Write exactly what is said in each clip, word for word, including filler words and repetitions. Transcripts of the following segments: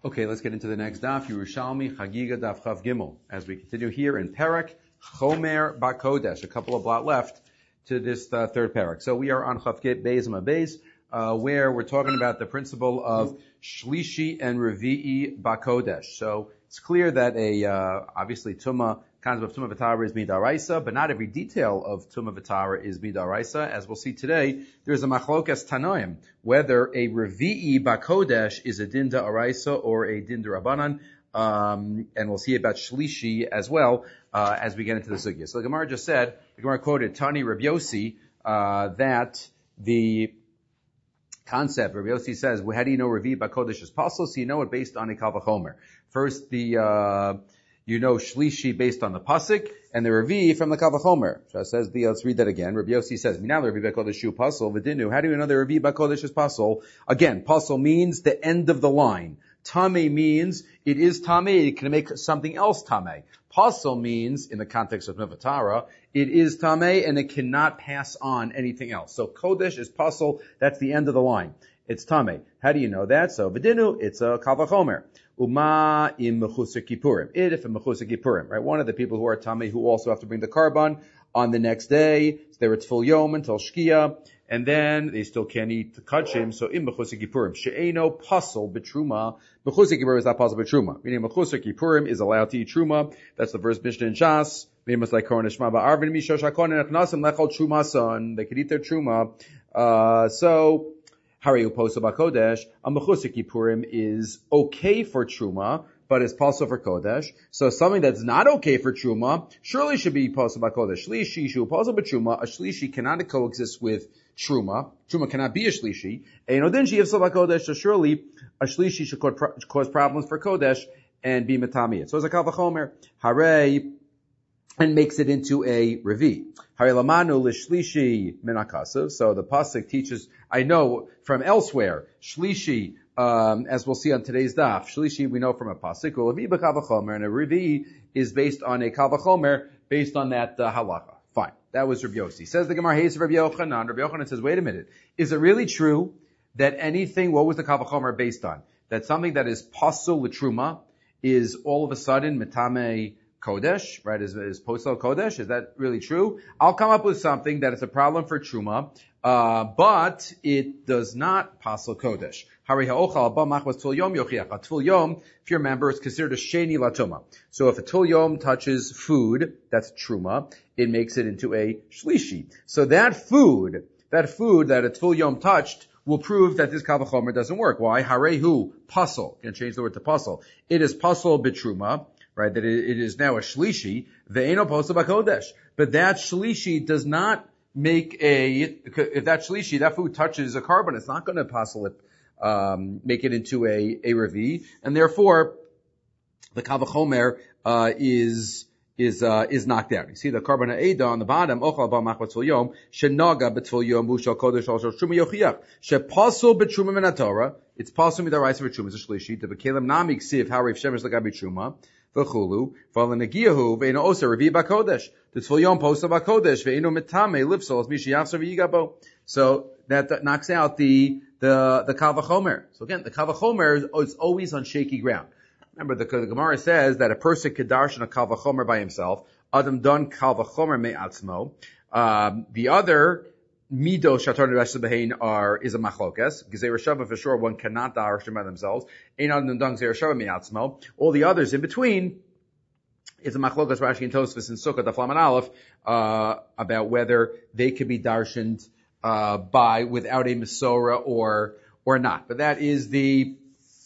Okay, let's get into the next daf, Yerushalmi Chagiga Daf Chav Gimel. As we continue here in Perek Chomer Bakodesh, a couple of blot left to this uh, third Perek. So we are on Chav Git Beis Ma Beis, uh, where we're talking about the principle of Shlishi and Revi'i Bakodesh. So it's clear that a uh, obviously Tumah concept of Tumah V'Tara is Midaraisa, but not every detail of Tumah V'Tara is Midaraisa. As we'll see today, there's a Machlokas Tanoim, whether a Revi'i Bakodesh is a Din Da'araisa or a Din Da'Rabanan, um, and we'll see about Shlishi as well, uh, as we get into the Sugya. So the Gemara just said, the Gemara quoted Tani Rav Yossi, uh, that the concept, Rav Yossi says, well, how do you know Revi'i Bakodesh is possible? So you know it based on a Kal V'Chomer. First, the, uh, you know Shlishi based on the pasuk, and the Revi from the Kal V'Chomer. So it says the, let's read that again. Rabbi Yossi says, Minal Revi Bakodesh Shu Pasol V'Dinu. How do you know the Revi Bakodesh is Pasol? Again, Pasol means the end of the line. Tameh means it is Tameh, it can make something else Tameh. Pasol means, in the context of Nevatara, it is Tameh and it cannot pass on anything else. So Kodesh is Pasol, that's the end of the line. It's Tameh. How do you know that? So V'Dinu, it's a Kal V'Chomer. Uma im Mechusar Kippurim. It if a Mechusar Kippurim, right? One of the people who are Tameh who also have to bring the Karban on the next day. So they're at full Yom until Shkia, and then they still can't eat the Kachim. So im Mechusar Kippurim. She'eno Pasal B'Truma. Mechusar Kippurim is not Pasal B'Truma. Meaning Mechusar Kippurim is allowed to eat Truma. That's the first Mishnah in Shas. They must like Kohen Shema Ba'arvin Mishosh HaKohen and Echnasim Lechol Truma Son. They could eat their Truma. Uh, so, Hariu Posa Bakodesh, a Mechusar Kippurim is okay for Truma, but is Posa for Kodesh. So something that's not okay for Truma, surely should be Posa Bakodesh. Shlishi, Shu Posa B'Truma, a Shlishi cannot coexist with Truma. Truma cannot be a Shlishi. Eino Din Sheyivsel Bakodesh, so surely a Shlishi should cause problems for Kodesh and be Matamiyat. So it's a Kal V'Chomer, Hare, and makes it into a Revi. Harilamanu l'shlishi minakasav. So the pasuk teaches, I know from elsewhere, shlishi, um, as we'll see on today's daf, shlishi we know from a pasuk, Revi b'Kal V'Chomer, and a Revi is based on a Kal V'Chomer, based on that uh, halacha. Fine. That was Rabbi Yossi. Says the Gemara, Hayes Rabbi Yochanan. Rabbi Yochanan says, wait a minute. Is it really true that anything, what was the Kal V'Chomer based on? That something that is pasul l'truma is all of a sudden metame Kodesh, right, is, is Posel Kodesh? Is that really true? I'll come up with something that is a problem for Truma, uh, but it does not Posel Kodesh. Hari ha'ochal ba machvas tul yom yochiach. A tul yom, if you remember, is considered a sheni latuma. So if a tul yom touches food, that's Truma, it makes it into a shlishi. So that food, that food that a tul yom touched, will prove that this Kal V'Chomer doesn't work. Why? Harehu pasel. Can change the word to pasel. It is pasel b'truma. Right, that it, it is now a shlishi, ve'eno posa b'kodesh. But that shlishi does not make a, if that shlishi, that food touches a carbon, it's not going to possibly, um, make it into a, a revi, and therefore, the Kal V'Chomer, uh, is, is, uh, is knocked out. You see the carbon ha'eda on the bottom, ochal ba'machvat tzul yom, shenaga b'tzul yom, mushal kodesh, also truma yochiach, shepasul b'truma min haTorah, it's pasul midaraisa b'truma, it's a shlishi, the b'kelim nami ksiv, ha'reif shemesh l'gabi truma, v'chulu, v'alenegiyahu, ve'ino osa revi b'kodesh, the tzul yom posa b'kodesh, ve'ino mitame, lipsol, as mishiyachser v'yigabo. So that, that knocks out the, the, the Kal V'Chomer. So again, the Kal V'Chomer is, is always on shaky ground. Remember, the, the Gemara says that a person could darshan a Kal V'Chomer by himself. Adam don Kal V'Chomer me'atzmo. Um, the other mido shatar nevesh behein are is a machlokas. Gzei Rashava for sure one cannot darshan by themselves. Ein adam don Gzei Rashava me'atzmo. All the others in between is a machlokas Rashi and Tosfos and Sukkot the Flaman Aleph uh, about whether they could be darshaned uh, by without a Mesorah or or not. But that is the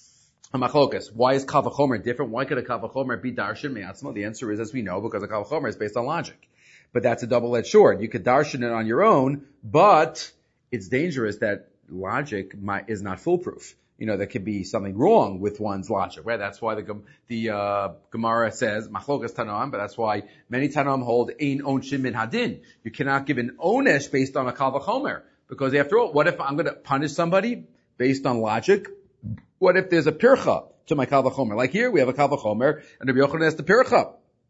a machlokas. Why is Kal V'Chomer different? Why could a Kal V'Chomer be darshan me'atzmo? The answer is, as we know, because a Kal V'Chomer is based on logic. But that's a double-edged sword. You could darshan it on your own, but it's dangerous that logic might, is not foolproof. You know, there could be something wrong with one's logic, right? That's why the the uh, Gemara says machlokas Tanoim, but that's why many Tanoim hold ein onshin min hadin. You cannot give an onesh based on a Kal V'Chomer, because after all, what if I'm going to punish somebody based on logic? What if there's a pircha to my Kal V'Chomer? Like here, we have a Kal V'Chomer, and Rabbi Yochanan has the pircha.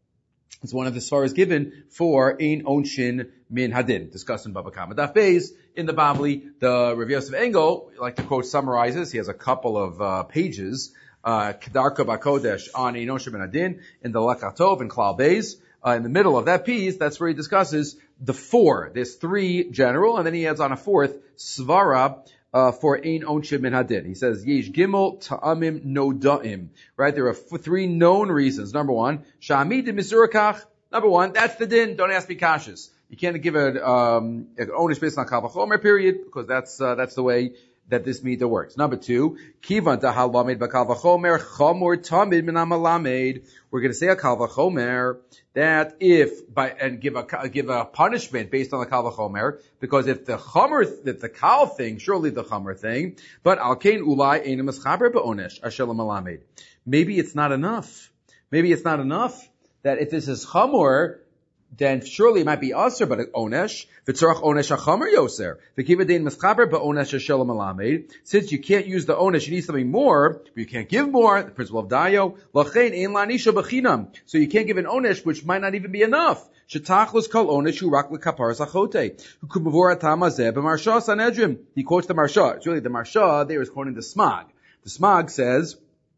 It's one of the svaras given for Ein Onshin Min Hadin, discussed in Baba Kama Daf Beis. In the Babli, the Rav Yosef Engel, like the quote summarizes, he has a couple of uh, pages, uh, Kedarka Bakodesh on Ein Onshin Min Hadin, in the Lekatov and Klal Beis. Uh, in the middle of that piece, that's where he discusses the four. There's three general, and then he adds on a fourth, Svara, Uh, for Ein Onshin Min Hadin. He says, Yesh Gimel Ta'amim Noda'im. Right? There are f- three known reasons. Number one, Sha'amid Misurakach. Number one, that's the din. Don't ask me kashas. You can't give a, um, an onish based on Kal V'chomer period, because that's, uh, that's the way that this meter works. Number two, Kivan Tahal Lamed B'Kal V'chomer Chamor Tamid Min Amalamed. We're going to say a Kal V'chomer that if by and give a give a punishment based on the Kal V'chomer, because if the Chomer that the Kal thing, surely the Chomer thing, but Al Kain Ulai Ein Mischaber B'Onesh Ashelam Malamed. Maybe it's not enough. Maybe it's not enough that if this is Chomer, then surely it might be aser, but onesh. V'tzorach onesh hachamer yoser. V'kivadein mischaber ba'onesh hashelam alamed. Since you can't use the onesh, you need something more, but you can't give more. The principle of dayo. Lachein ein lanisha b'chinam. So you can't give an onesh which might not even be enough. Shetachlos kol onesh hu rak l'kaparas achote. Hukumavor atam hazeh b'marsha sanedrim. He quotes the marsha. It's really the marsha there is quoting the smag. The smag says,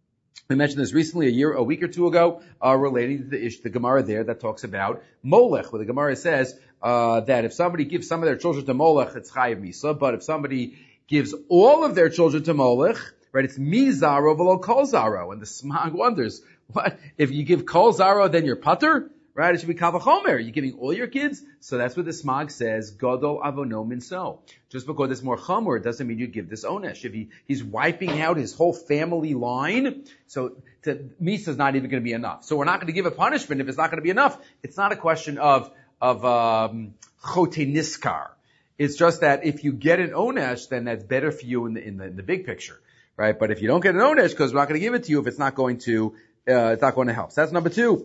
we mentioned this recently, a year, a week or two ago, uh, relating to the ish, the Gemara there that talks about Molech, where the Gemara says, uh, that if somebody gives some of their children to Molech, it's Chayiv Misa, but if somebody gives all of their children to Molech, right, it's Mizaro v'lo Kol Zaro, and the Smag wonders, what, if you give Kol Zaro, then you're Putter? Right? It should be Kal V'chomer. You're giving all your kids? So that's what the Smag says, Gadol Avono Minso. Just because it's more Chomer doesn't mean you give this Onesh. If he, he's wiping out his whole family line, so to, Misa is not even going to be enough. So we're not going to give a punishment if it's not going to be enough. It's not a question of, of, um, Chote Niskar. It's just that if you get an Onesh, then that's better for you in the, in the, in the big picture. Right? But if you don't get an Onesh, because we're not going to give it to you if it's not going to, uh, it's not going to help. So that's number two.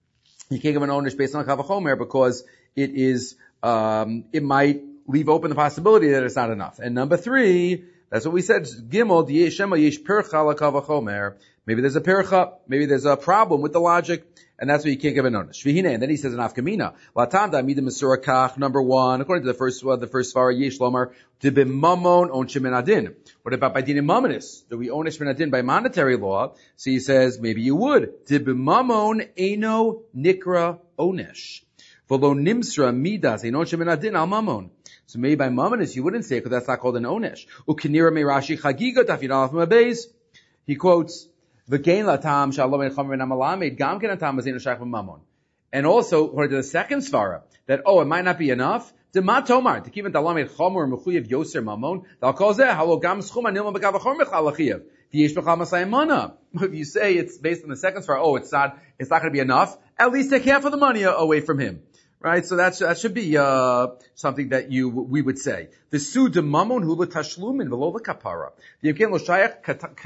You can't give an onish based on Kal V'chomer because it is, um, it might leave open the possibility that it's not enough. And number three, that's what we said, Gimel, Shema Yesh Percha la Kal V'chomer. Maybe there's a percha, maybe there's a problem with the logic, and that's why you can't give an onish. V'hine, and then he says in Afkamina, Latam da'amida Mesura Kach, number one, according to the first, uh, the first svara, Yesh Lomar, Dibimamon onshim min adin. What about by dinim mamanis? Do we onish min adin by monetary law? So he says, maybe you would. Dibimamon eno nikra onesh. V'lo nimsra midas ein onshim min adin al mamon. So maybe by mamanis you wouldn't say it because that's not called an onesh. Ukinira me Rashi chagiga dafid alaf mabez. He quotes, V'gein latam shalom en chomer namalamed gam ken atam azin shach mamon. And also, according to the second svara, that, oh, it might not be enough. Dema tomar, to keep in talamed chomer mechuyev yoser mamon, dal kol zeh, halo gam schum anilma b'kav chomer mechal lachiyev. V'yesh b'chal masayim mana. If you say it's based on the second svara, oh, it's not, it's not going to be enough, at least take half of the money away from him. Right? So that's, that should be, uh, something that you, we would say. The su de mamon hula tashlumin v'lo l'kapara. V'yemken lo shayach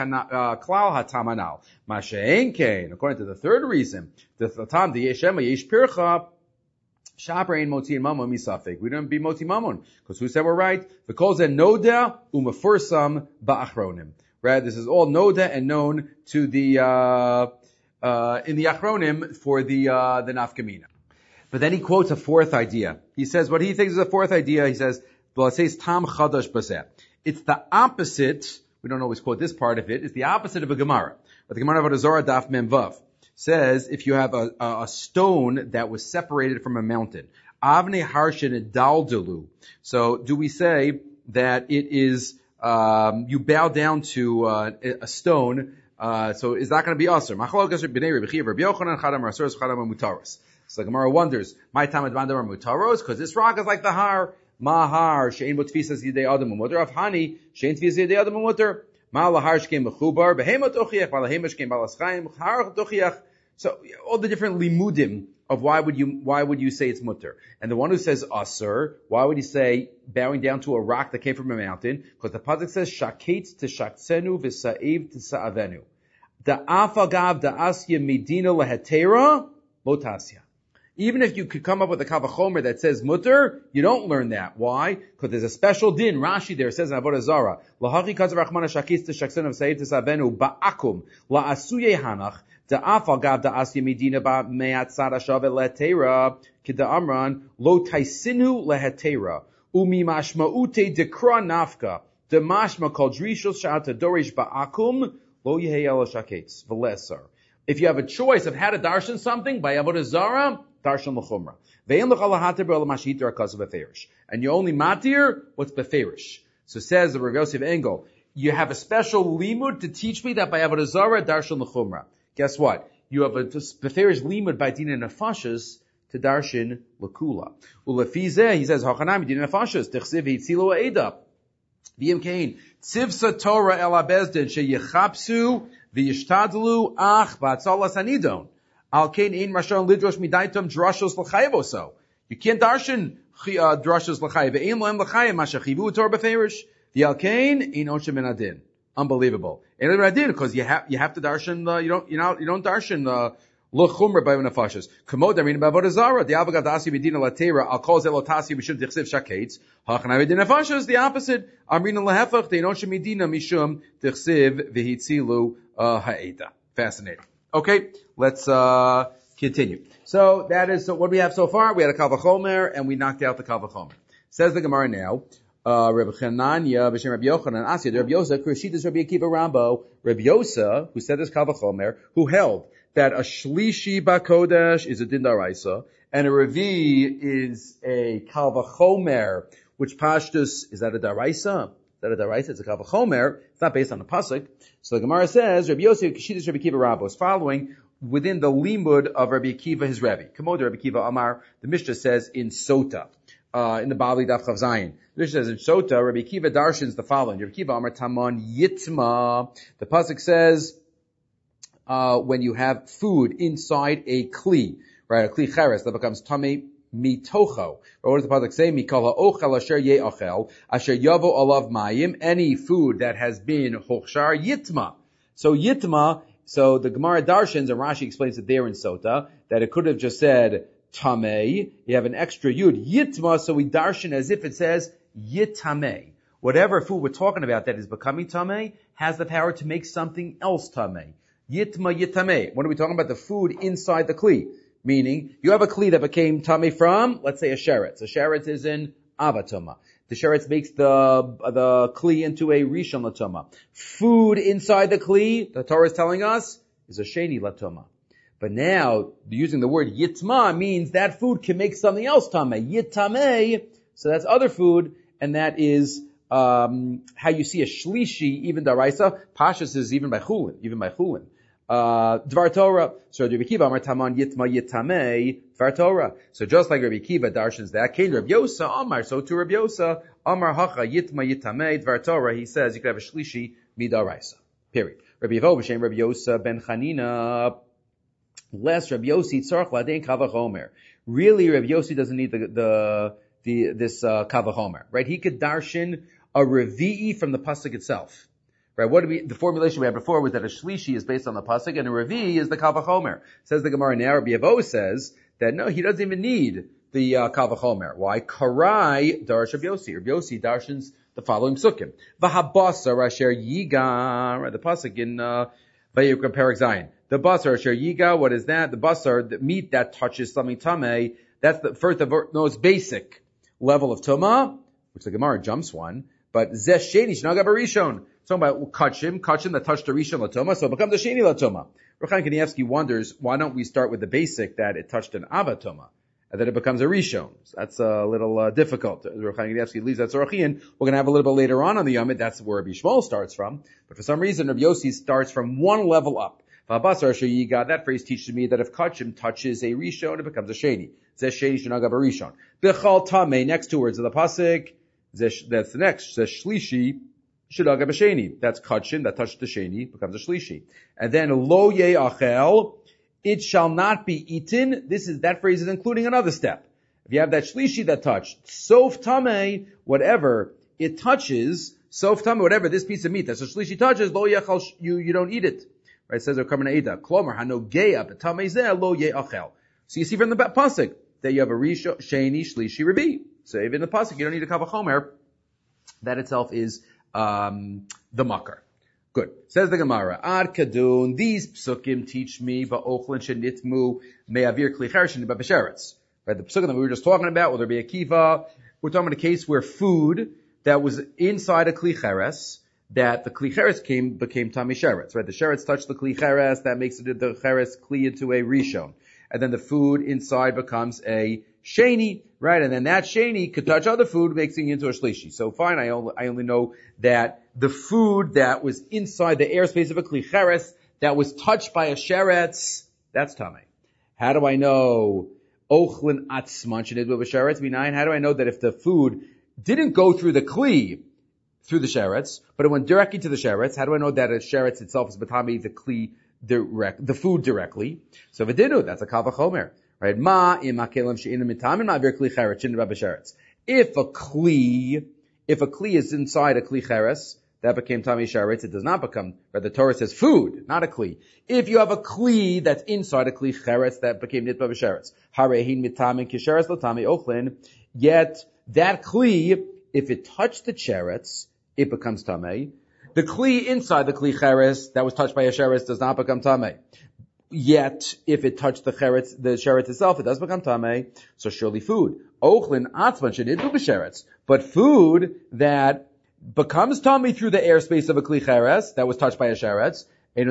klal hatamanal. Ma she'en kein, according to the third reason, the tam the yeshema yesh pircha, shaper ein moti mamon misafik. We don't be moti mamon. Because who said we're right? V'kol ze noda u'mefursam ba'achronim. Right? This is all noda and known to the, uh, uh, in the achronim for the, uh, the nafkamina. But then he quotes a fourth idea. He says what he thinks is a fourth idea. He says, it says tam chadash baseh. It's the opposite. We don't always quote this part of it. It's the opposite of a Gemara. But the Gemara of Azora Daf Mem Vav says if you have a, a, a stone that was separated from a mountain, avne harshin daldelu. So do we say that it is um, you bow down to uh, a stone? Uh, so is that going to be aser? So the Gemara wonders, my time at Vandamar Mutaros, because this rock is like the har, mahar, shein botfisas yidei adam umuter, of hani, shein tfisas yidei adam umuter, ma lahar shkein mechubar, behemot ochiach, ma lahemish shkein balaschaim, har ochiach. So all the different limudim of why would you, why would you say it's mutter? And the one who says asur, why would he say bowing down to a rock that came from a mountain? Because the pasuk says shaketz teshaksenu v'sa'ev tesa'avenu. Da afagav da asya medina lehetera, lotasya. Even if you could come up with a kavachomer that says mutter, you don't learn that. Why? Because there's a special din. Rashi there says in Avodah Zarah, Lahachi kazav rachmana shakis t'shaksin of sayid t'savenu ba'akum la'asuye hanach da'afal gav da'asya medina ba'meat tzad hashavet le'tera kida amran lo taisinu le'hetera umi mashma'ute dekra nafka demashma kol drishos sha'ata dorish ba'akum lo yehei el shaketz v'lesar. If you have a choice of how to darshan something by Avodah Zarah, darshan l'chumra. Ve'en l'chal hater be'ol mashiter akasav beferish. And you only matir what's beferish. So says the Rav Yosef Engel, you have a special limud to teach me that by Avodah Zarah, darshan l'chumra. Guess what? You have a beferish limud by dina nefashas to darshan l'kula. Ulefizeh, he says, hachanami dina nefashas, tichsiv hitzilu ha'eda. V'yim kein, tzivsa Torah el abezdin, sheyechapsu v'yishtadlu ach ba'atzalas hanidon. Al kain ein rashon lidrosh midaitum drashos l'chayevoso. You can't darshan uh, drashos l'chayev. Ein lohem l'chayev mashachivu Torah beferish. V'al kain ein oshem min adin. Unbelievable. Ein adin because you have you have to darshan. Uh, you don't you know you don't darshan uh, l'chumra by nefashos. Kamod arin b'avodah zarah. The avagad dasi b'dina latera. Al kol zelotasi b'shum tichsiv shaketz. Hachanai b'dina nefashos. The opposite. Amrin lehefach. Ein oshem midina mishum tichsiv v'hitzilu ha'eda. Fascinating. Okay, let's uh continue. So that is so what we have so far. We had a Kal V'chomer and we knocked out the Kal V'chomer. Says the Gemara now. Uh, Rabbi Chananya, B'Shem Rabbi Yochanan, Asya, Rabbi Yosa, Krishitas Rabbi Akiva Rambo, Rabbi Yosa, who said this Kal V'chomer, who held that a Shlishi Bakodesh is a Din Daraisa, and a Revi is a Kal V'chomer, which Pashtus, is that a Daraisa? Is that a Daraisa? It's a Kal V'chomer. It's not based on the Pasuk. So the Gemara says, Rabbi Yosa, Krishitas Rabbi Akiva Rambo, is following within the limud of Rabbi Akiva, his Rebbe. Kamod Rabbi Akiva Amar, the Mishnah says in Sota. Uh, in the Bali Daf Chav Zayin. The Mishnah says in Sota, Rabbi Akiva darshans the following. Rabbi Akiva Amar Tamon Yitma. The pasuk says, uh, when you have food inside a kli, right, a kli cheres, that becomes tame mitocho. Or what does the pasuk say? Mikol ha'ochel asher ye'achel, asher yavo alav mayim, any food that has been hochshar yitma. So yitma, so the Gemara darshans, and Rashi explains it there in Sota, that it could have just said, Tamei, you have an extra yud, yitma, so we darshan as if it says yitamei. Whatever food we're talking about that is becoming tamei has the power to make something else tamei. Yitma yitamei. What are we talking about? The food inside the kli. Meaning, you have a kli that became tamei from, let's say, a sheretz. A sheretz is in avatoma. The sheretz makes the the kli into a rishon latoma. Food inside the kli, the Torah is telling us, is a sheni latoma. But now, using the word yitma means that food can make something else tameh. Yitameh, so that's other food, and that is um, how you see a shlishi, even daraisa. Pashas is even by chulin, even by chulin. Uh, Dvar Torah. So Rabbi Akiva Amar Taman Yitma Yitameh Dvar Torah. So just like Rabbi Akiva darshans that, came Rabbi Yosa Amar. So to Rabbi Yosa Amar Hacha Yitma Yitameh Dvar Torah. He says you could have a shlishi midaraisa. Period. Rabbi Yevo b'shem Rabbi Yosa ben Chanina. Less Rabbi Yossi tzarich ladein Kal V'chomer. Really, Rabbi Yossi doesn't need the the, the this uh, Kal V'chomer, right? He could darshan a revi'i from the pasuk itself, right? What do we? The formulation we had before was that a shlishi is based on the pasuk and a revi'i is the Kal V'chomer. Says the Gemara now. Rabbi Yevo says that no, he doesn't even need the uh, Kal V'chomer. Why? Karai darsh Rabbi Yossi. Rabbi Yossi darshans the following sukkim. V'habasar asher yiga. Right, the pasuk in uh, Vayikra Perek Zayin. The basar asher yiga, what is that? The basar, the meat that touches something tameh, that's the first, the most basic level of tumah, which the Gemara jumps one, but zeh sheni shnaga barishon. Talking about kachim, kachim that touched the rishon latoma, so it becomes a sheni latoma. Rechaim Kanievsky wonders, why don't we start with the basic that it touched an avatoma, and then it becomes a rishon? So that's a little uh, difficult. Rechaim Kanievsky leaves that Zorachin. We're going to have a little bit later on on the Yomid, that's where Rabbi Shmuel starts from, but for some reason Rabbi Yossi starts from one level up. That phrase teaches me that if kachim touches a rishon, it becomes a sheni. Zeh sheni shnaga barishon. B'chal tamei, next two words of the pasuk, that's the next. Zeh shlishi shnaga b'sheni. That's kachim that touched the sheni, becomes a shlishi. And then lo ye'achel, it shall not be eaten. This is, that phrase is including another step. If you have that shlishi that touched, sof tamei, whatever it touches, sof tamei, whatever this piece of meat that so shlishi touches, lo ye'achel, you, you don't eat it. Right, it says Klomer Hanogeya B'Tamei Zeh Lo Ye'achel. So you see from the pasuk that you have a Risho, Sheni, Shlishi, Rabi. So even in the pasuk, you don't need a Kavachomer. That itself is um, the makar. Good. Says the Gemara, Ad Kadun, these psukim teach me ba'ochlin shenitmu me'avir kli cheres shenitba b'sheretz. Right, the psukim that we were just talking about, whether it be a kiva, we're talking about a case where food that was inside a kli cheres, that the kli cheres came, became tami sheretz. Right, the sheretz touched the kli cheres, that makes it the cheres kli into a rishon. And then the food inside becomes a sheni, right? And then that sheni could touch other food, making it into a shlishi. So fine, I only, I only know that the food that was inside the airspace of a kli cheres, that was touched by a sheretz, that's tame. How do I know ochlin atzman shenidba b'sheretz minayin? How do I know that if the food didn't go through the kli, through the sheretz, but it went directly to the sheretz, how do I know that a sheretz itself is batami, the kli, direct, the food directly? So if it didn't, that's a kavachomer. Right? Ma im hakelim she'inu mitamin ma'avir kli cheres shenidba b'sheretz. If a kli, if a kli is inside a kli cheres, that became tami sheretz, it does not become, but the Torah says food, not a kli. If you have a kli that's inside a kli cheres, that became nitba b'sheretz. Harehin mitamin kisheres lo tami ochlin. Yet, that kli, if it touched the sheretz, it becomes tamei. The kli inside the kli cheres that was touched by a sheretz does not become tamei. Yet, if it touched the sheretz, the sheretz itself, it does become tamei. So surely food. Ochlin atzman shenidu b'sheretz. But food that becomes tamei through the airspace of a kli cheres that was touched by a sheretz,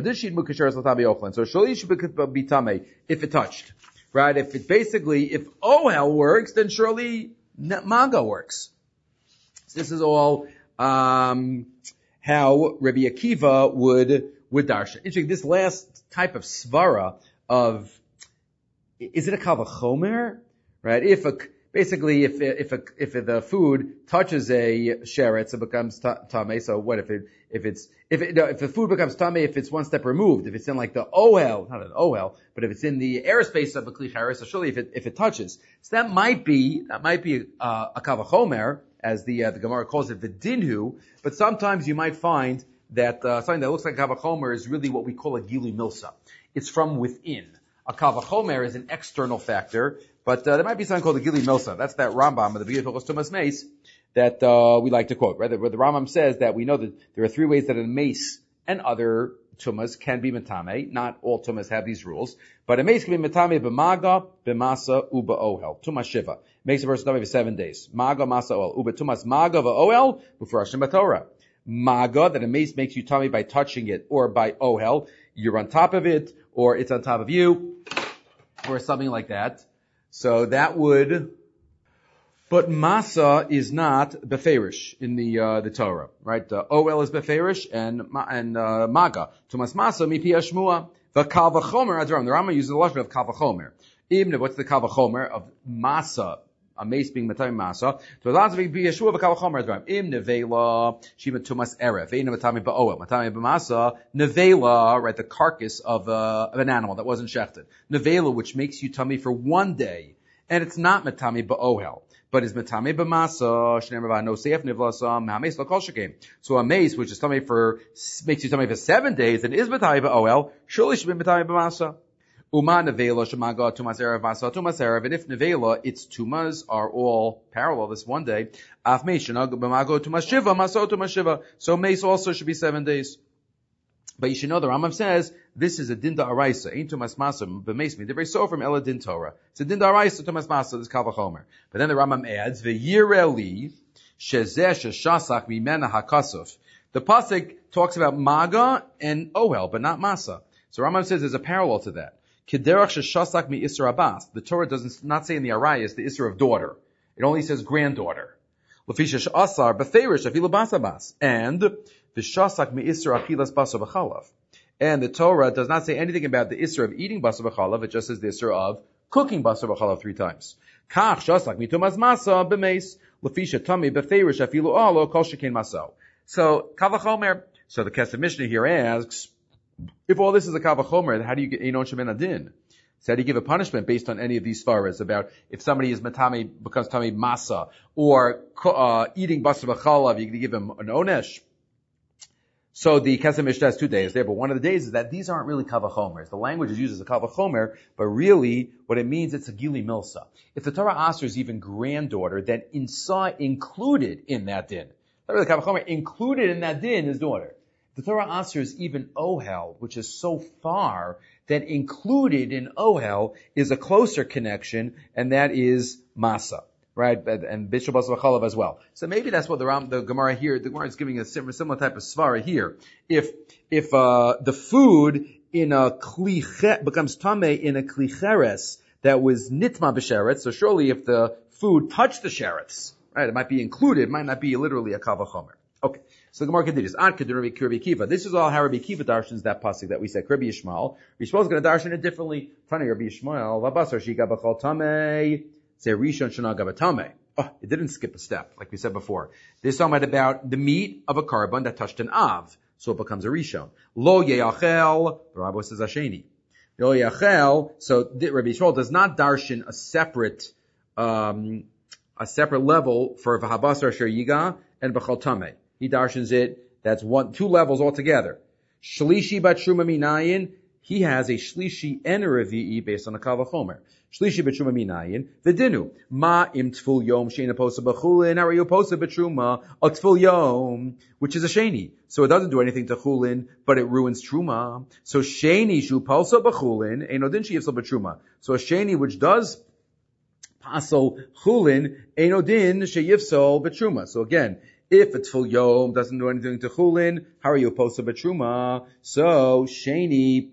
so surely it should be tamei if it touched. Right? If it basically, if ohel works, then surely maga works. So this is all um how Rabbi Akiva would would darshan. Interesting, this last type of svara of, is it a kavachomer? Right? If a, basically, if if a, if the food touches a sheretz, it becomes tamei. So what if it if it's if it, no, if the food becomes tamei if it's one step removed? If it's in like the ohel, not an ohel, but if it's in the airspace of a kli cheres, so surely if it if it touches, so that might be that might be uh, a kavachomer, as the uh, the Gemara calls it, the dinhu. But sometimes you might find that uh, something that looks like kavachomer is really what we call a gili milsa. It's from within. A kavachomer is an external factor, but uh, there might be something called a gili milsa. That's that Rambam of the Biyah Hilchos Tumas Meis that uh, we like to quote. Right? Where the Rambam says that we know that there are three ways that a mace and other tumas can be metame. Not all tumas have these rules, but a mace can be metame b'maga, b'masa, uba ohel. Tumas shiva makes a person tummy for seven days. Maga, masa, ohel. Uba tumas maga v'ohel b'furashim b'torah. Maga, that a mace makes you tummy by touching it or by ohel. You're on top of it, or it's on top of you, or something like that. So that would. But masa is not beferish in the uh, the Torah, right? The ohel is beferish and and uh, maga. Tumas masa mipi ashmua. The kal v'chomer adram. The Rambam uses the lashon of kal v'chomer. Even what's the kal v'chomer of masa? A mace being matami masa. To lots of mipi yeshua v'kal v'chomer adram. Im nevela shima tumas erev. Ein matami ba'oel. Matami b'masa nevela, right? The carcass of uh, of an animal that wasn't shechted. Nevela, which makes you tummy for one day, and it's not matami ba'ohel. But is metame b'masa shneimar no seif nivlasam ha'meis lo kol shekem. So a mace which is tummy for makes you tummy for seven days and is metame b'oel surely should be metame b'masa. Uma nevela shemaga tumas erev masa tumas erev, and if nevela its tumas are all parallel this one day, af meis shenag b'mago tumas shiva maso tumas shiva. So mace also should be seven days. But you should know the Rambam says this is a dinda araisa. Ain't tumas masa b'meis me. They're very so from ela din Torah. It's a dinda araisa tumas masa. This kal v'chomer. But then the Rambam adds v'yireli shezeh sheshasak mimena hakasuf. The pasuk talks about maga and ohel, but not masa. So Rambam says there's a parallel to that. Kederach sheshasak mi isra abbas. The Torah doesn't not say in the arayas the isra of daughter. It only says granddaughter. L'fisha asar b'ferish afilu bas abbas. And V'shasak me'isra achilas basar b'chalav. And the Torah does not say anything about the isra of eating basar b'chalav, it just says the isra of cooking basar b'chalav three times. Kach shasak mitumas masa b'meis, l'fisha tami b'ferish afilu alo kol shekein maso. So, kavachomer, so the Kesef Mishnah here asks, if all this is a kavachomer, how do you get einon shemen adin? So how do you give a punishment based on any of these faras about if somebody is matami, becomes tami masa, or uh, eating basar b'chalav, you can give him an onesh? So the Kesef Mishnah has two days there, but one of the days is that these aren't really Kavachomers. The language is used as a Kavachomer, but really what it means, it's a Gili Milsa. If the Torah Asr is even granddaughter, then Insa included in that din. Not really Kavachomer, included in that din is daughter. The Torah Asr is even Ohel, which is so far that included in Ohel is a closer connection, and that is Masa. Right, and Bishul Basar Chalav as well. So maybe that's what the Ram, the Gemara here, the Gemara is giving a similar, similar type of svara here. If if uh, the food in a kli becomes tameh in a kli cheres that was nitma b'sheretz, so surely if the food touched the sheretz, right, it might be included, it might not be literally a kavachomer. Okay, so the Gemara continues. Ad kedin Rabbi Rabbi Kiva. This is all how Rabbi Kiva darshans that pasuk that we said. Rabbi Yishmael. We're supposed to darshan it differently. Funny, Rabbi Yishmael. V'basar shika b'chol tameh. Say Rishon Shana Gabatame. Oh, it didn't skip a step, like we said before. This is about the meat of a carbon that touched an Av, so it becomes a Rishon. Lo Yeachel, the Rabbi says Asheni. Lo Yeachel, so Rabbi Yishmael does not darshan a separate, um, a separate level for V'habasar Asher Yiga and B'chol Tameh. He darshans it, that's one, two levels altogether. Shlishi Bat Shuma Minayin, he has a Shlishi and a Revi'i based on a Kavachomer. Shlishi b'truma minayin v'dinu ma im tful yom sheina posa b'chulin harayu posa b'truma a tful yom, which is a sheni, so it doesn't do anything to chulin, but it ruins truma. So sheni shu posa b'chulin eino din sheyifsol b'truma. So a sheni which does pasol chulin eino din sheyifsol b'truma. So again, if a tful yom doesn't do anything to chulin, harayu posa b'truma. So sheni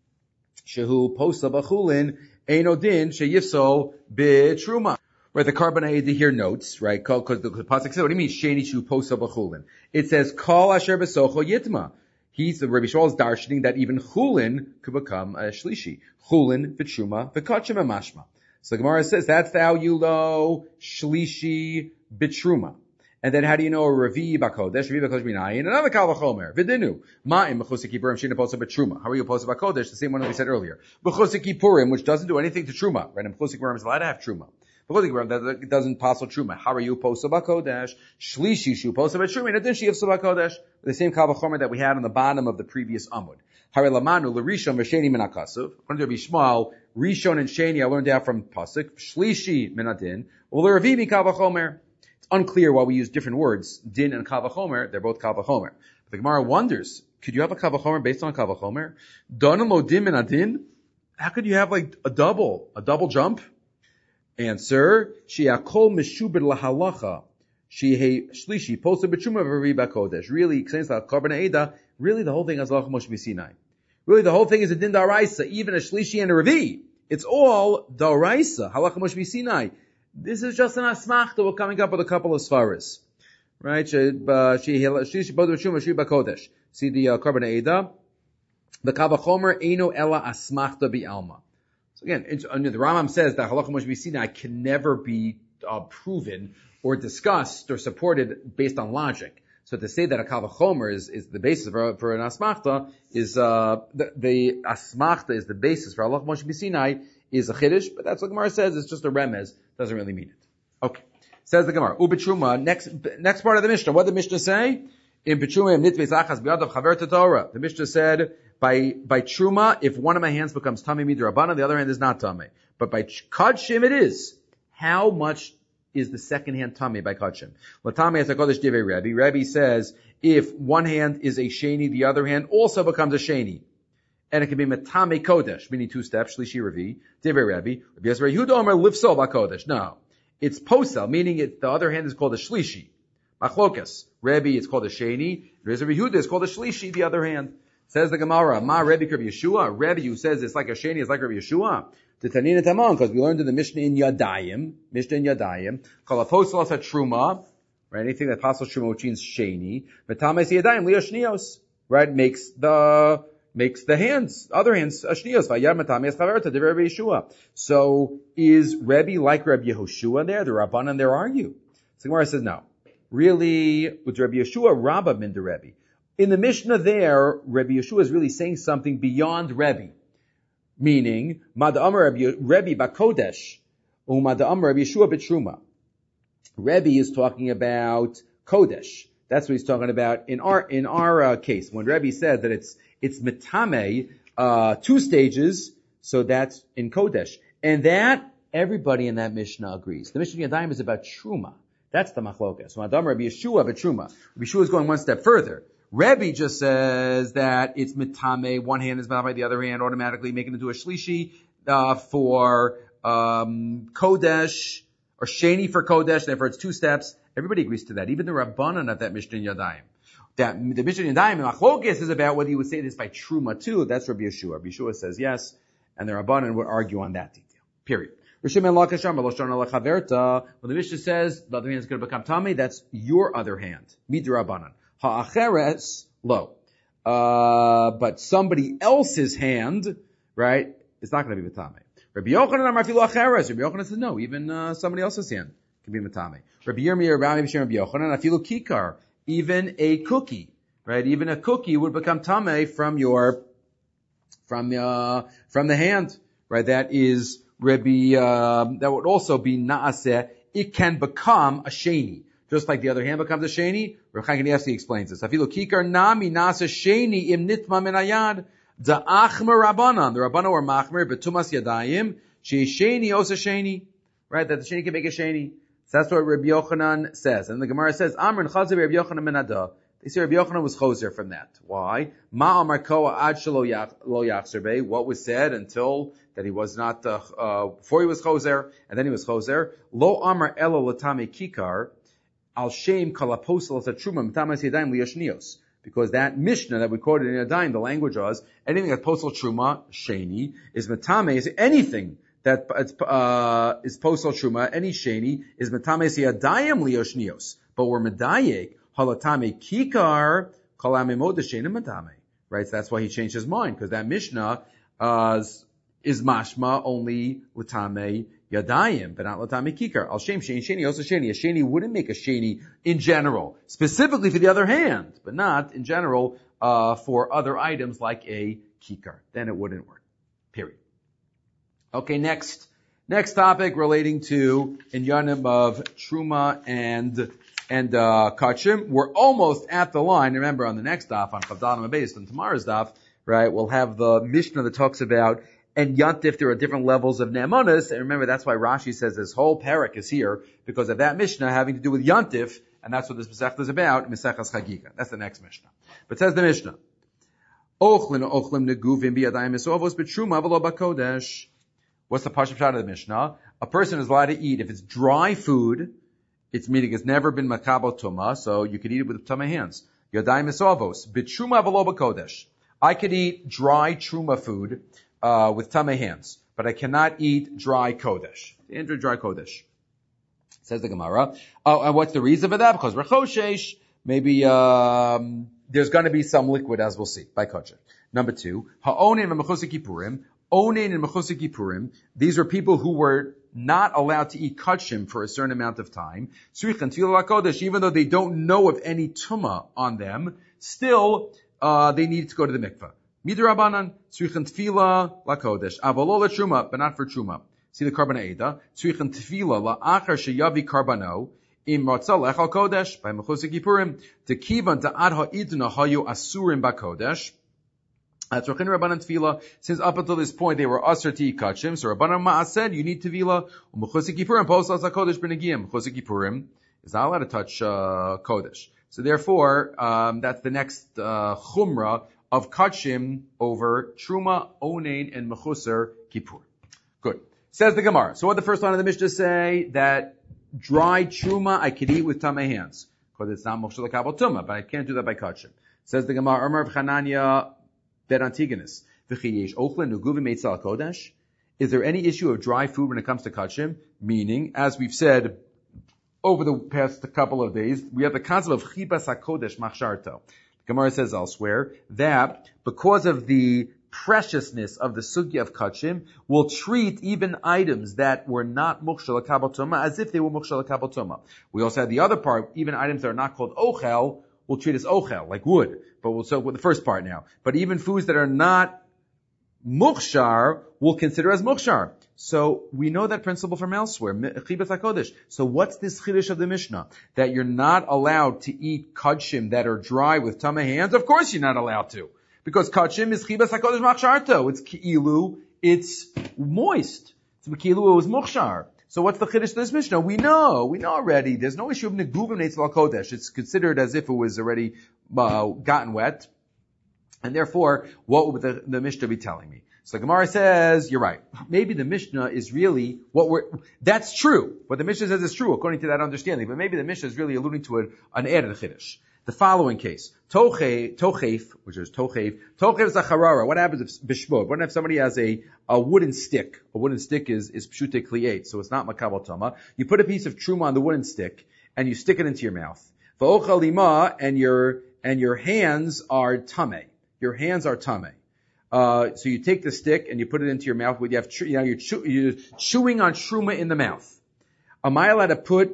shehu posa b'chulin Eino din sheyifsol b'truma. Right, the Carbon here notes, right, because the pasuk says, what do you mean, sheni shu posa b'chulin? It says, kol asher b'socho yitma. He's, the Rabbi Yishmael is darshaning that even chulin could become a shlishi. Chulin v'truma v'kachim amashma. So the Gemara says, that's how you know shlishi b'truma. And then how do you know a Revi Bakodesh? Revi Bakodesh Minayin. Another Kal V'chomer. Vidinu. Ma'im B'chusik Purim Shina Posa B'Truma. How are you Posa Bakodesh? The same one that we said earlier. B'chusik Purim, which doesn't do anything to Truma. Right? And B'chusik Purim is allowed to have Truma. B'chusik Purim, that doesn't pass Truma. How are you Posa Bakodesh? Shlishi Shu Posa B'Truma. And then she Yivsa Bakodesh. The same Kal V'chomer that we had on the bottom of the previous Amud. Hare Lamanu L'Rishon V'Sheni Min HaKasuv. According to Rabbi Yishmael, Rishon and Sheni I learned that from Pasuk. Shlishi Min HaDin. U'L'Revi Mi Kal V'chomer. Unclear why we use different words, din and kavachomer, they're both kavachomer. But the Gemara wonders, could you have a kavachomer based on kavachomer? Donamo din and adin? How could you have like a double, a double jump? Answer, she'akol meshubed lahalacha, she'he shlishi, posta b'truma v'ri b'kodesh. Really, explains that Carbon Eda, really the whole thing is halacha Moshe B'Sinai. Really the whole thing is a din daraisa, even a shlishi and a revi. It's all daraisa, halacha Moshe B'Sinai. This is just an asmachta. We're coming up with a couple of svaras, right? See the uh, Carbon Eda, the Kavachomer Eino Ella Asmachta Bi Alma. So again, it's, uh, the Rambam says that Halacha Moshe B'Sinai can never be uh, proven or discussed or supported based on logic. So to say that a Kavachomer is, is the basis for, for an asmachta is uh, the, the asmachta is the basis for Halacha Moshe B'Sinai is a chiddush, but that's what the Gemara says. It's just a remez. Doesn't really mean it. Okay. Says the Gemara. U'b'truma. Next, next part of the Mishnah. What did the Mishnah say? In b'truma im nitves achas b'yadav chaver Torah. The Mishnah said, by, by truma, if one of my hands becomes tummy midrabana, the other hand is not tummy. But by kadshim it is. How much is the second hand tummy by kadshim? Latami as a kodesh divei Rebbe. Rebbe says, if one hand is a sheni, the other hand also becomes a sheni. And it can be metame kodesh, meaning two steps, shlishi revi, divrei Rebbe. Rabbi Yisrael Yehuda Omer lifsol bakodesh. No. It's posel, meaning it, the other hand is called a shlishi. Machlokas. Rebbe, it's called a sheni. Rabbi Yehuda is called a shlishi, the other hand. Says the Gemara, Ma Rebbe Rabbi Yeshua. Rebbe, who says it's like a sheni, it's like Rabbi Yeshua. The Tanina Tamon, because we learned in the Mishnah in Yadayim, Mishnah in Yadayim, called a posel as a truma, right? Anything that passes truma, which means sheni. Metame si Yadayim, liyashnios, right? Makes the, makes the hands, other hands, ashniyos, vayar matami es chaverta, de Rebbe Yeshua. So, is Rebbe like Rebbe Yehoshua there? The Rabbanan there argue. So Gemara says no. Really, with Rebbe Yeshua, Rabba min de Rebbe. In the Mishnah there, Rebbe Yeshua is really saying something beyond Rebbe. Meaning, Mada Amar Rebbe Bakodesh, Umada Amar Rebbe Yeshua B'Truma. Rebbe is talking about Kodesh. That's what he's talking about in our in our uh, case. When Rebbe said that it's it's metame, uh, two stages, so that's in Kodesh. And that, everybody in that Mishnah agrees. The Mishnah Yadayim is about Truma. That's the machlokas. So Adam Rabbi Yeshua of Truma. Rabbi Yeshua is going one step further. Rebbe just says that it's mitame, one hand is matame, the other hand automatically making it into a shlishi, uh, for, um, Kodesh, or sheni for Kodesh, therefore it's two steps. Everybody agrees to that. Even the Rabbanan of that Mishnah Yadayim. That, the Mishnah Yadayim in machlokas is about whether you would say this by Truma too. That's Rabbi Yeshua. Rabbi Yeshua says yes, and the Rabbanan would argue on that detail. Period. When the Mishnah says the other hand is going to become Tami, that's your other hand. Midrabanan. Ha'acheres, lo. Uh, but somebody else's hand, right, is not going to be Matame. Rabbi Yochanan Amar Filu Acheres. Rabbi Yochanan says no, even uh, somebody else's hand can be Matame. Rabbi Yirmiyah, Rabbi B'Shem, Rabbi Yochanan Afilu Kikar. Even a cookie, right? Even a cookie would become Tame from your, from, uh, from the hand, right? That is Rabbi, uh, that would also be Naaseh. It can become a Sheni. Just like the other hand becomes a Sheni, Rav Chaim Kanievsky explains this. Afilu Kikar Nami Naaseh Sheni Im Nitma Min Hayad. Da'achmer Rabbanan. The Rabbanan were Machmer, Betumas Yadayim. She Sheni Osa Sheni. Right? That the Sheni can make a Sheni. So that's what Rabbi Yochanan says. And the Gemara says, Amr Chazer Rabbi Yochanan min Ada. They say Rabbi Yochanan was choser from that. Why? Ma Amar Koa Ad Shelo Lo Yachzer. What was said until that he was not, uh, uh, before he was choser, and then he was choser. Lo Amar Elo Latame Kikar, Al Shem Kalaposel Truma Matamas Yadayim Liyashnios. Because that Mishnah that we quoted in Yadayim, the language was, anything that postal Truma, Sheni, is Matame, is anything that uh, is postal Truma, any Sheni, is Matame Yadayim Liyashnios. But we're Medayek, Halatame Kikar, Kalame Modeshen Matame. Right? So that's why he changed his mind, because that Mishnah, uh, is mashma only latame yadayim, but not latame kikar. Al shem sheni sheni also sheni. A sheni wouldn't make a sheni in general, specifically for the other hand, but not in general uh for other items like a kikar. Then it wouldn't work. Period. Okay, next next topic relating to inyanim of truma and and uh kachim. We're almost at the line. Remember, on the next daf on Chavdalim based on tomorrow's daf, right? We'll have the Mishnah that talks about. And Yantif, there are different levels of Ne'emanas, and remember that's why Rashi says this whole parak is here, because of that Mishnah having to do with Yantif, and that's what this Masechta is about, Mesechas Chagiga. That's the next Mishnah. But says the Mishnah, Ochlin ochlim neguvim biyadayim esovos b'truma v'lo b'kodesh. What's the pashut of the Mishnah? A person is allowed to eat, if it's dry food, it's meaning it's never been makabel tuma, so you could eat it with tuma hands. Yadayim esovos b'truma v'lo b'kodesh. I could eat dry truma food, Uh, with tamei hands, but I cannot eat dry kodesh. Enter dry kodesh. Says the Gemara. Oh, and what's the reason for that? Because rechoshesh, maybe um, there's going to be some liquid, as we'll see, by kosher. Number two, ha'onin and mechusik kippurim. Onin and mechusik kippurim. These are people who were not allowed to eat kachim for a certain amount of time. Tzrichan tefillah kodesh, even though they don't know of any tuma on them, still uh, they need to go to the mikveh. Midrabanan, tzrichan tefila la kodesh, avolo la truma, but not for truma. See the Karban Eida, tzrichan tefila la achar sheyavi karbano, im ratza lechal kodesh, by mechusik kippurim, tekivan ta'ad ha'idna hayu asurim ba kodesh. Tzrichan Rabbanan tefila, since up until this point they were asur to eat kachim, so Rabbanan Ma'as said you need tefila, mechusik kippurim, poslas la kodesh benegiyim, mechusik kippurim is not allowed to touch uh, kodesh. So therefore, um, that's the next uh, chumrah of kachim over truma, onain, and mechusar kippur. Good. Says the Gemara. So what did the first line of the Mishnah say? That dry truma I could eat with tamei hands, because it's not moksha l'kabel tuma, but I can't do that by kachim. Says the Gemara, Amar v'chananya ben Antigonus, v'chiyesh ochlen nuguvim eitzal kodesh. Is there any issue of dry food when it comes to kachim? Meaning, as we've said over the past couple of days, we have the concept of chibas hakodesh machsharto. Gemara says elsewhere that because of the preciousness of the sugya of kachim, will treat even items that were not mukshal l'kabel tuma as if they were mukshal l'kabel tuma. We also had the other part, even items that are not called ochel, will treat as ochel, like wood. But we'll start with the first part now. But even foods that are not mukshar we'll consider as mukhshar. So we know that principle from elsewhere. Chibas HaKodesh. So what's this chiddush of the Mishnah? That you're not allowed to eat kudshim that are dry with tamei hands? Of course you're not allowed to. Because kudshim is chibas HaKodesh machsharto. It's ki'ilu, it's moist. So ki'ilu was mukhshar. So what's the chiddush of this Mishnah? We know, we know already. There's no issue of neguvim neitzel HaKodesh. It's considered as if it was already uh, gotten wet. And therefore, what would the, the Mishnah be telling me? So the Gemara says, you're right. Maybe the Mishnah is really what we're, that's true. What the Mishnah says is true according to that understanding. But maybe the Mishnah is really alluding to an, an added chiddush. The following case. Toche, tochef, which is tochef. Tochef is a charara. What happens if bishmod? What if somebody has a, a wooden stick? A wooden stick is, is pshute kliyet, so it's not makabel tama. You put a piece of truma on the wooden stick, and you stick it into your mouth. V'ochal ima, and your, and your hands are tameh. Your hands are tameh. Uh, so you take the stick and you put it into your mouth. You have, you know, you're, chew, you're chewing on truma in the mouth. Am I allowed to put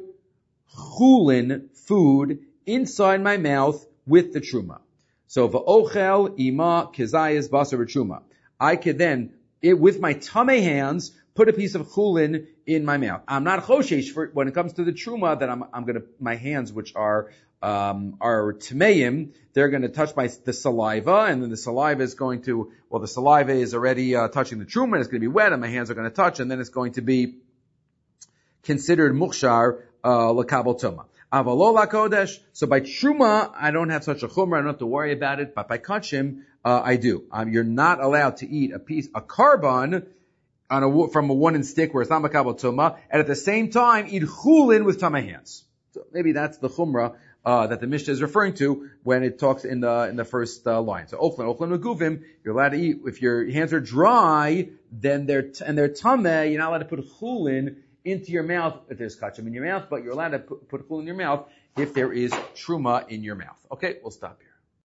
chulin, food, inside my mouth with the truma? So v'ochel ima kezayis basar truma. I could then, it, with my tameh hands, put a piece of chulin in my mouth. I'm not choshesh for when it comes to the truma that I'm, I'm gonna, my hands, which are Um, are tmeim, they're going to touch my, the saliva, and then the saliva is going to, well, the saliva is already uh, touching the truma, and it's going to be wet, and my hands are going to touch, and then it's going to be considered mukhshar uh, l'kabel tuma. Avalo lakodesh. So by truma, I don't have such a chumrah, I don't have to worry about it, but by kachim, uh, I do. Um, you're not allowed to eat a piece, a carbon on a, from a wooden stick where it's not makabel tuma, and at the same time, eat chulin with tamei hands. So maybe that's the chumrah Uh, that the Mishnah is referring to when it talks in the in the first uh, line. So ochlan, ochlan meguvim, you're allowed to eat. If your hands are dry, then they're t- and they're tameh, you're not allowed to put chulin into your mouth if there's kachim in your mouth, but you're allowed to put, put chulin in your mouth if there is truma in your mouth. Okay, we'll stop here.